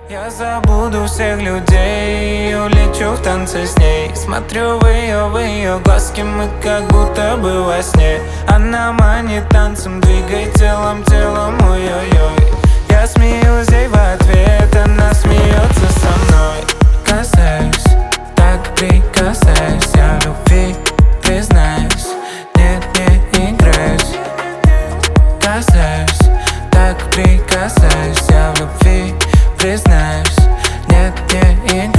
Я забуду всех людей и улечу в танце с ней. Смотрю в ее глазки, мы как будто бы во сне. Она манит танцем, двигай телом, ой-ой-ой. Я смеюсь ей в ответ, она смеется со мной. Касаюсь, так прикасаюсь, я в любви признаюсь, нет, не играюсь. Касаюсь, так прикасаюсь, я в любви признаюсь, нет, не играюсь.